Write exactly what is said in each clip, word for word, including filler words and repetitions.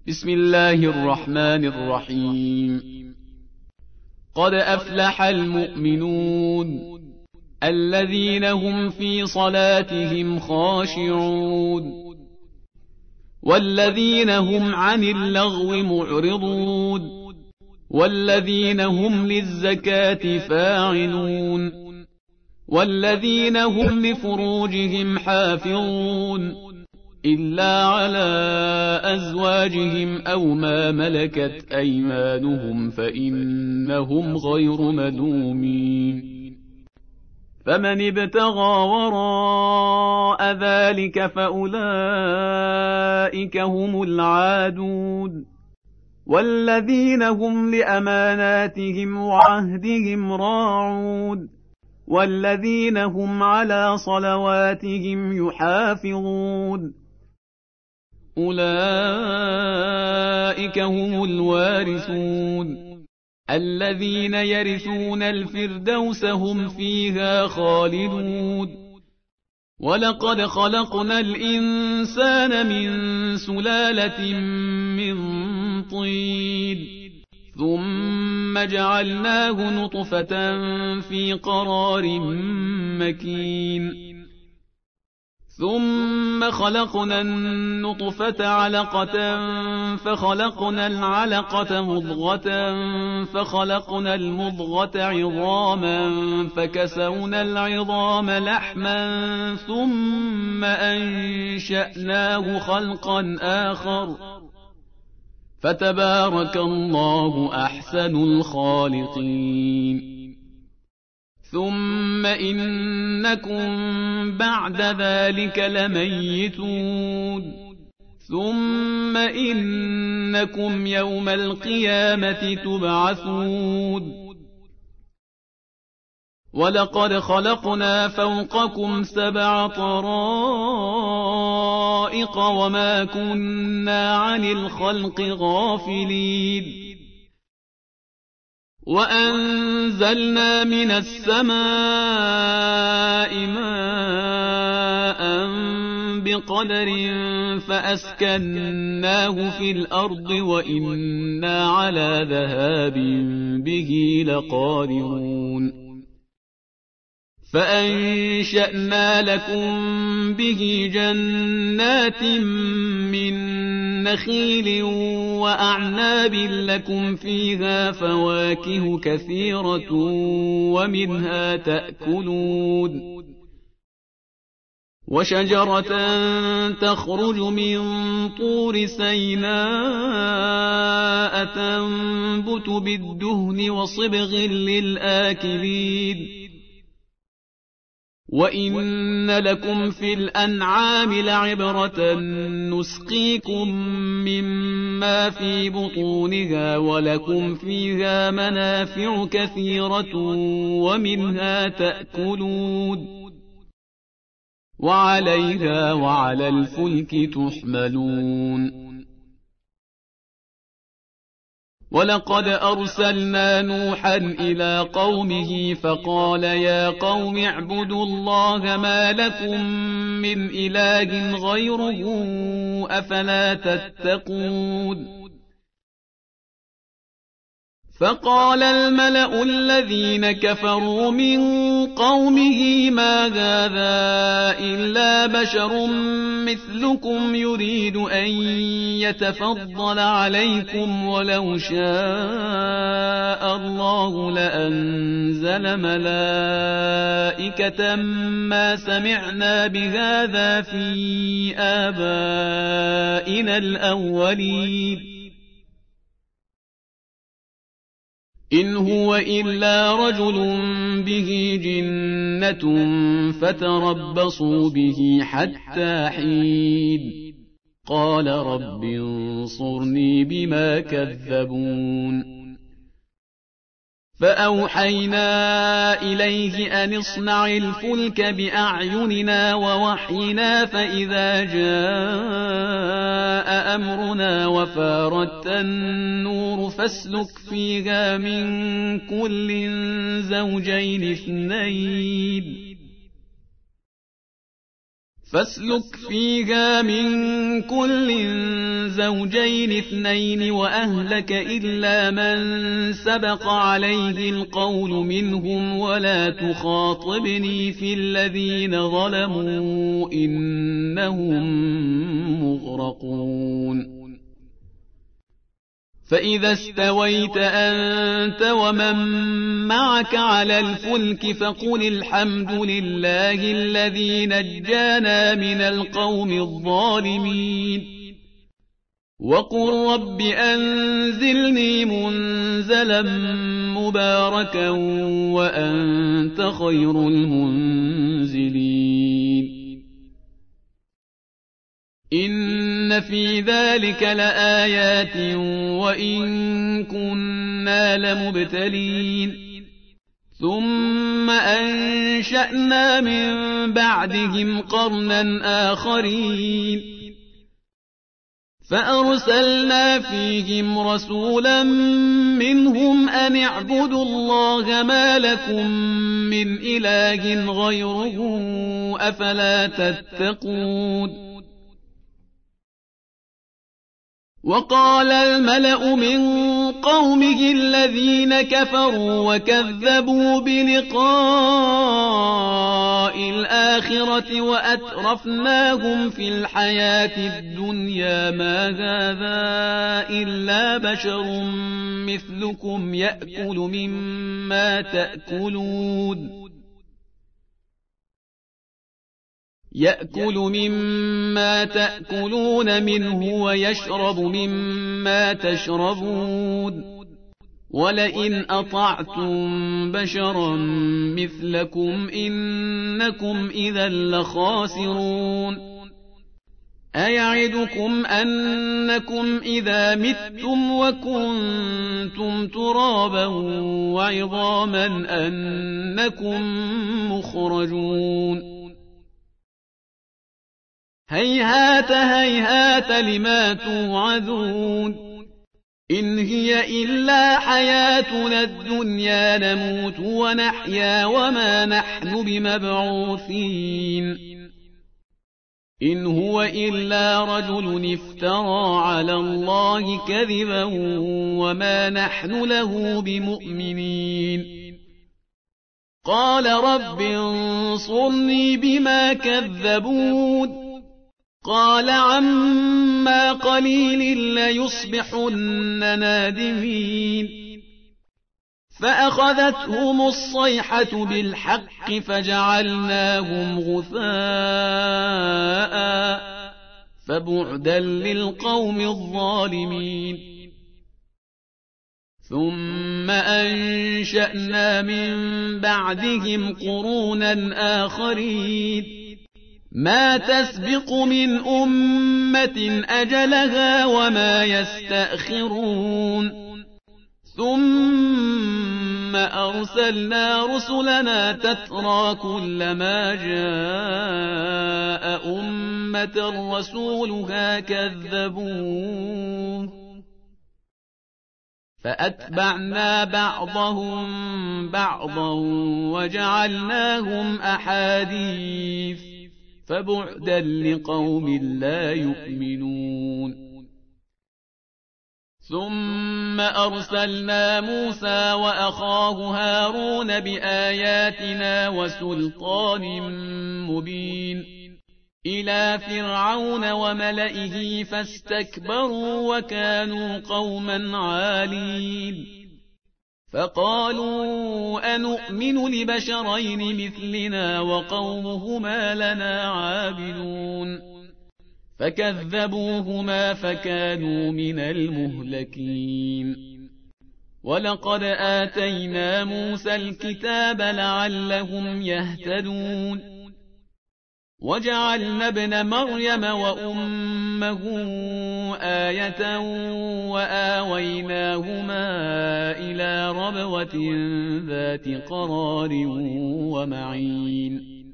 بسم الله الرحمن الرحيم. قد أفلح المؤمنون الذين هم في صلاتهم خاشعون والذين هم عن اللغو معرضون والذين هم للزكاة فاعلون والذين هم لفروجهم حافظون إلا على أزواجهم أو ما ملكت أيمانهم فإنهم غير ملومين. فمن ابتغى وراء ذلك فأولئك هم العادون والذين هم لأماناتهم وعهدهم راعون والذين هم على صلواتهم يحافظون أولئك هم الوارثون الذين يرثون الفردوس هم فيها خالدون. ولقد خلقنا الإنسان من سلالة من طين ثم جعلناه نطفة في قرار مكين ثم خلقنا النطفة علقة فخلقنا العلقة مضغة فخلقنا المضغة عظاما فكسونا العظام لحما ثم أنشأناه خلقا آخر فتبارك الله أحسن الخالقين. ثم إنكم بعد ذلك لميتون ثم إنكم يوم القيامة تبعثون. ولقد خلقنا فوقكم سبع طرائق وما كنا عن الخلق غافلين وأنزلنا من السماء ماء بقدر فأسكناه في الأرض وإنا على ذهاب به لقادرون. فأنشأنا لكم به جنات من نخيل وأعناب لكم فيها فواكه كثيرة ومنها تأكلون وشجرة تخرج من طور سيناء تنبت بالدهن وصبغ للآكلين وإن لكم في الأنعام لعبرة نسقيكم مما في بطونها ولكم فيها منافع كثيرة ومنها تأكلون وعليها وعلى الفلك تحملون. ولقد أرسلنا نوحا إلى قومه فقال يا قوم اعبدوا الله ما لكم من إله غيره أفلا تتقون. فقال الملأ الذين كفروا من قومه ما هذا إلا بشر مثلكم يريد أن يتفضل عليكم ولو شاء الله لأنزل ملائكة ما سمعنا بهذا في آبائنا الأولين إن هو إلا رجل به جنة فتربصوا به حتى حين. قال رب انصرني بما كذبون. فأوحينا إليه أن اصنع الفلك بأعيننا ووحينا فإذا جاء أمرنا وفارت النور فاسلك فيها من كل زوجين اثنين فاسلك فيها من كل زوجين اثنين وأهلك إلا من سبق عليه القول منهم ولا تخاطبني في الذين ظلموا إنهم مغرقون فإذا استويت أنت ومن معك على الفلك فقل الحمد لله الذي نجانا من القوم الظالمين وقل رب أنزلني منزلا مباركا وأنت خير المنزلين إن في ذلك لآيات وإن كنا لمبتلين ثم أنشأنا من بعدهم قرنا آخرين فأرسلنا فيهم رسولا منهم أن اعبدوا الله ما لكم من إله غيره أفلا تتقون وقال الملأ من قومه الذين كفروا وكذبوا بلقاء الآخرة وأترفناهم في الحياة الدنيا ما هذا إلا بشر مثلكم يأكل مما تأكلون يأكل مما تأكلون منه ويشرب مما تشربون ولئن أطعتم بشرا مثلكم إنكم إذا لخاسرون أيعدكم أنكم إذا متم وكنتم ترابا وعظاما أنكم مخرجون هيهات هيهات لما توعدون إن هي إلا حياتنا الدنيا نموت ونحيا وما نحن بمبعوثين إن هو إلا رجل افترى على الله كذبا وما نحن له بمؤمنين قال رب انصرني بما كذبون قال عما قليل ليصبحن نادمين فأخذتهم الصيحة بالحق فجعلناهم غثاء فبعدا للقوم الظالمين ثم أنشأنا من بعدهم قرونا آخرين ما تسبق من أمة أجلها وما يستأخرون ثم أرسلنا رسلنا تترى كلما جاء أمة رسولها كذبوه فأتبعنا بعضهم بعضا وجعلناهم أحاديث فبعدا لقوم لا يؤمنون ثم أرسلنا موسى وأخاه هارون بآياتنا وسلطان مبين إلى فرعون وملئه فاستكبروا وكانوا قوما عالين فقالوا أنؤمن لبشرين مثلنا وقومهما لنا عابدون فكذبوهما فكانوا من المهلكين ولقد آتينا موسى الكتاب لعلهم يهتدون وجعلنا ابن مريم وأمه آية وآويناهما إلى ربوة ذات قرار ومعين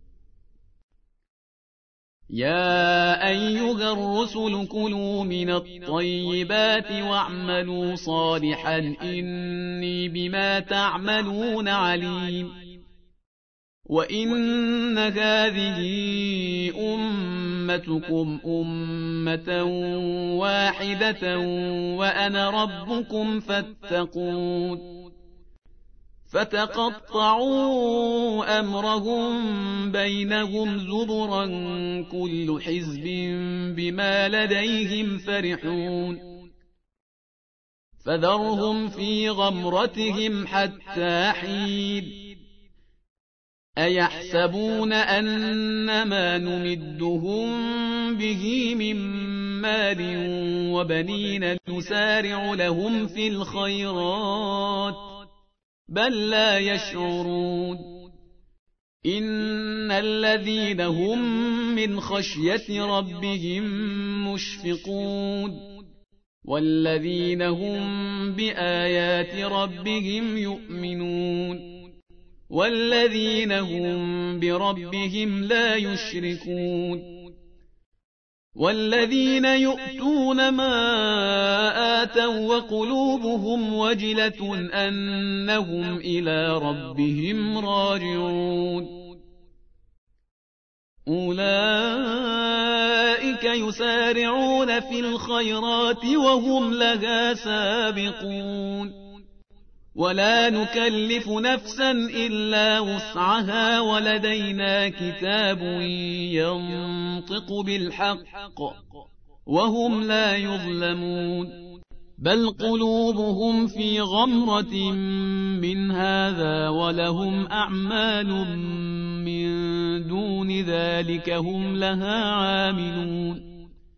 يا أيها الرسل كلوا من الطيبات واعملوا صالحا إني بما تعملون عليم وإن هذه أمتكم أمة واحدة وأنا ربكم فاتقون فتقطعوا أمرهم بينهم زبرا كل حزب بما لديهم فرحون فذرهم في غمرتهم حتى حين أيحسبون أنما نمدهم به من مال وبنين نسارع لهم في الخيرات بل لا يشعرون إن الذين هم من خشية ربهم مشفقون والذين هم بآيات ربهم يؤمنون والذين هم بربهم لا يشركون والذين يؤتون ما آتوا وقلوبهم وجلة أنهم إلى ربهم راجعون أولئك يسارعون في الخيرات وهم لها سابقون ولا نكلف نفسا إلا وسعها ولدينا كتاب ينطق بالحق وهم لا يظلمون بل قلوبهم في غمرة من هذا ولهم أعمال من دون ذلك هم لها عاملون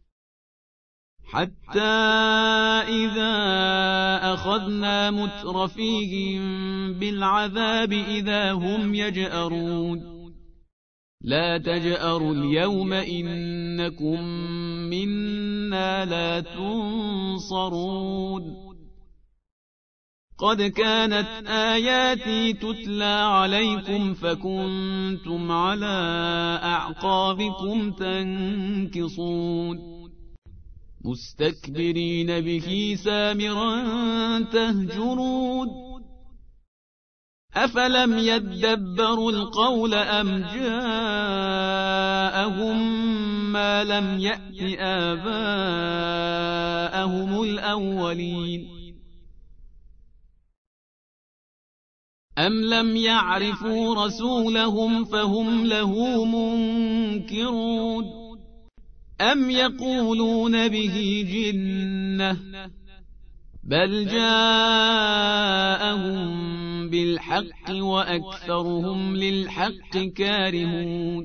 حتى إذا أخذنا مترفيهم بالعذاب إذا هم يجأرون لا تجأروا اليوم إنكم منا لا تنصرون قد كانت آياتي تتلى عليكم فكنتم على أعقابكم تنكصون مستكبرين به سامرا تهجرون أفلم يدبروا القول أم جاءهم ما لم يأت آباءهم الأولين أم لم يعرفوا رسولهم فهم له منكرون أم يقولون به جنة بل جاءهم بالحق وأكثرهم للحق كارهون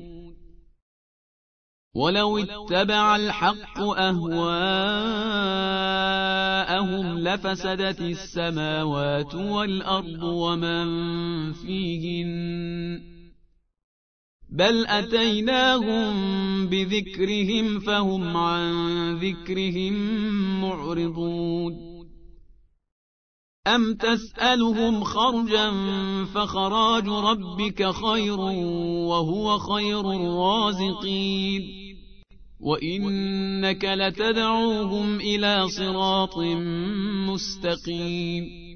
ولو اتبع الحق أهواءهم لفسدت السماوات والأرض ومن فيهن بل أتيناهم بذكرهم فهم عن ذكرهم معرضون أم تسألهم خرجا فخراج ربك خير وهو خير الرازقين وإنك لتدعوهم إلى صراط مستقيم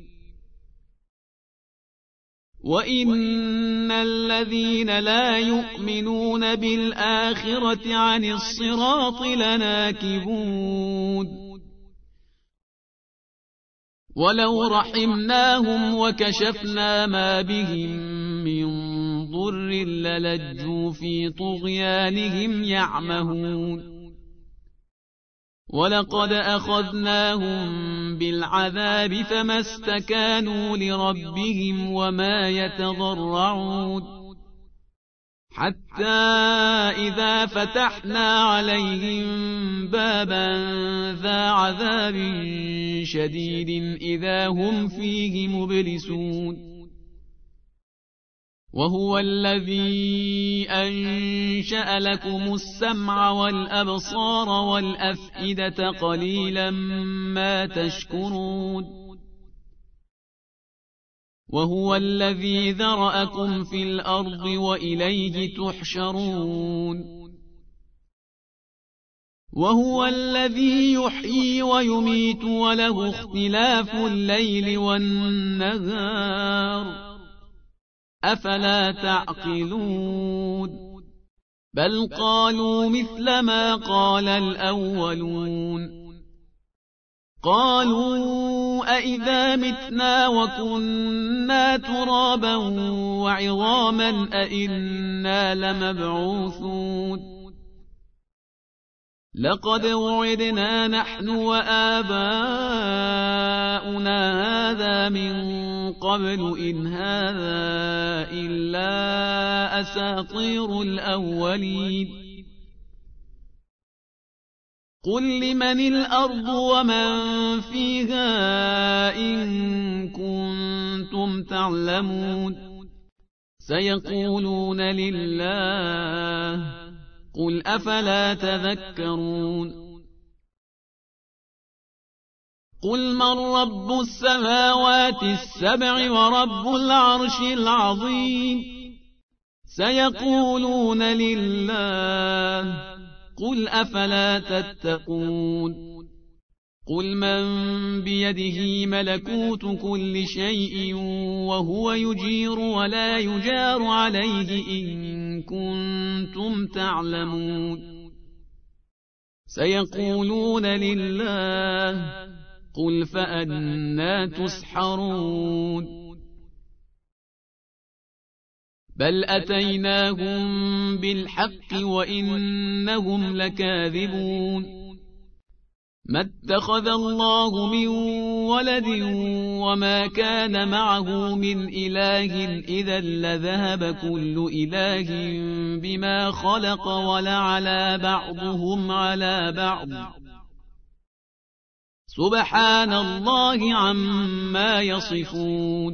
وإن الذين لا يؤمنون بالآخرة عن الصراط لناكبون ولو رحمناهم وكشفنا ما بهم من ضر للجوا في طغيانهم يعمهون ولقد أخذناهم بالعذاب فما استكانوا لربهم وما يتضرعون حتى إذا فتحنا عليهم بابا ذا عذاب شديد إذا هم فيه مبلسون وهو الذي أنشأ لكم السمع والأبصار والأفئدة قليلا ما تشكرون وهو الذي ذرأكم في الأرض وإليه تحشرون وهو الذي يحيي ويميت وله اختلاف الليل والنهار أفلا تعقلون بل قالوا مثل ما قال الأولون قالوا أئذا متنا وكنا ترابا وعظاما أئنا لمبعوثون لقد وعدنا نحن وآباؤنا هذا من قبل إن هذا إلا أساطير الأولين قل لمن الأرض ومن فيها إن كنتم تعلمون سيقولون لله قل أفلا تذكرون قل من رب السماوات السبع ورب العرش العظيم سيقولون لله قل أفلا تتقون قل من بيده ملكوت كل شيء وهو يجير ولا يجار عليه إن كنتم تعلمون سيقولون لله قل فأنى تسحرون بل أتيناهم بالحق وإنهم لكاذبون ما اتخذ الله من ولد وما كان معه من إله إذا لذهب كل إله بما خلق ولعلى بعضهم على بعض سبحان الله عما يصفون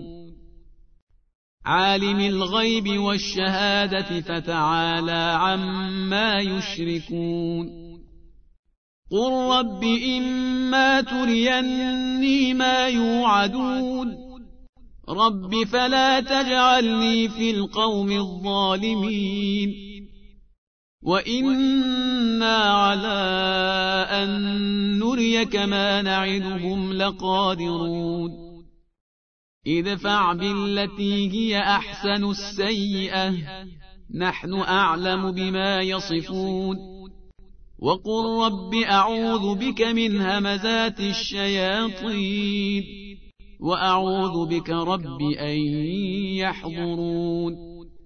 عالم الغيب والشهادة فتعالى عما يشركون قل رب إما تريني ما يوعدون رب فلا تجعلني في القوم الظالمين وإنا على أن نريك ما نعدهم لقادرون ادفع بالتي هي أحسن السيئة نحن أعلم بما يصفون وقل رب أعوذ بك من همزات الشياطين وأعوذ بك رب أن يحضرون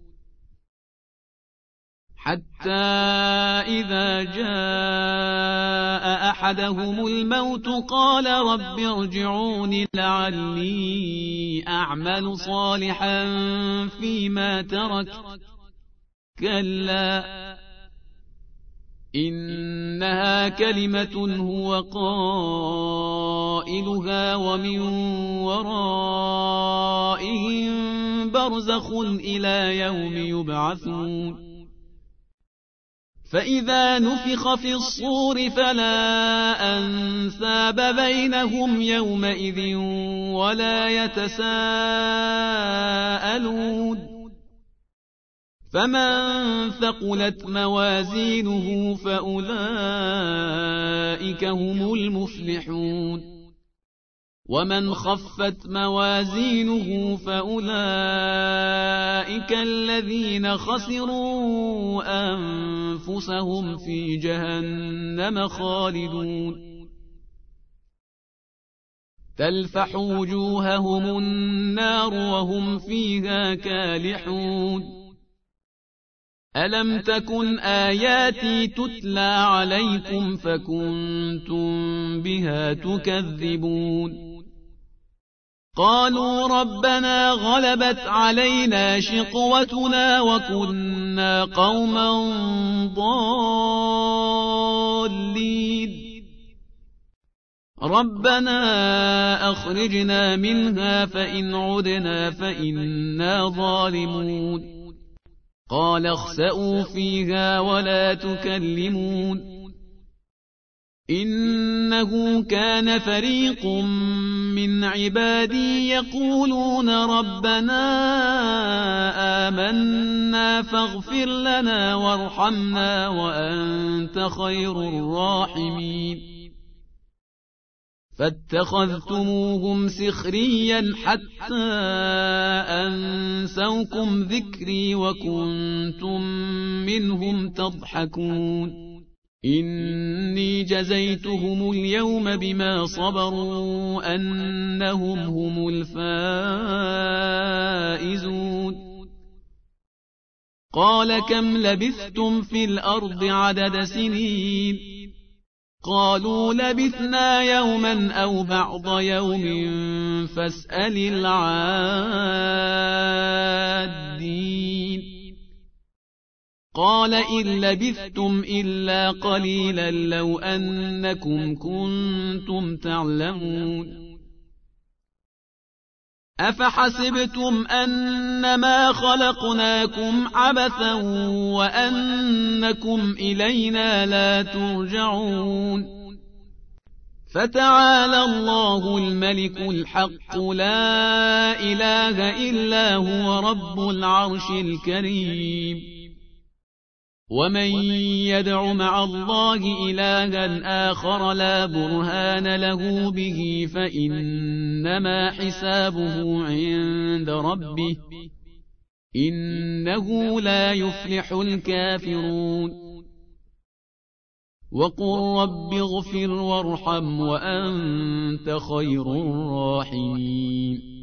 حتى إذا جاء أحدهم الموت قال رب ارجعون لعلي أعمل صالحا فيما ترك كلا إنها كلمة هو قائلها ومن ورائهم برزخ إلى يوم يبعثون فإذا نفخ في الصور فلا أنساب بينهم يومئذ ولا يتساءلون فمن ثقلت موازينه فأولئك هم المفلحون ومن خفت موازينه فأولئك الذين خسروا أنفسهم في جهنم خالدون تلفح وجوههم النار وهم فيها كالحون ألم تكن آياتي تتلى عليكم فكنتم بها تكذبون قالوا ربنا غلبت علينا شقوتنا وكنا قوما ضالين ربنا أخرجنا منها فإن عدنا فإنا ظالمون قال اخسئوا فيها ولا تكلمون إنه كان فريق من عبادي يقولون ربنا آمنا فاغفر لنا وارحمنا وأنت خير الراحمين فاتخذتموهم سخريا حتى أنسوكم ذكري وكنتم منهم تضحكون إني جزيتهم اليوم بما صبروا أنهم هم الفائزون قال كم لبثتم في الأرض عدد سنين قالوا لبثنا يوما أو بعض يوم فاسأل العادين قال إن لبثتم إلا قليلا لو أنكم كنتم تعلمون أفحسبتم أنما خلقناكم عبثا وأنكم إلينا لا ترجعون فتعالى الله الملك الحق لا إله إلا هو رب العرش الكريم ومن يدع مع الله إلها آخر لا برهان له به فإنما حسابه عند ربه إنه لا يفلح الكافرون وقل رب اغفر وارحم وأنت خير الراحمين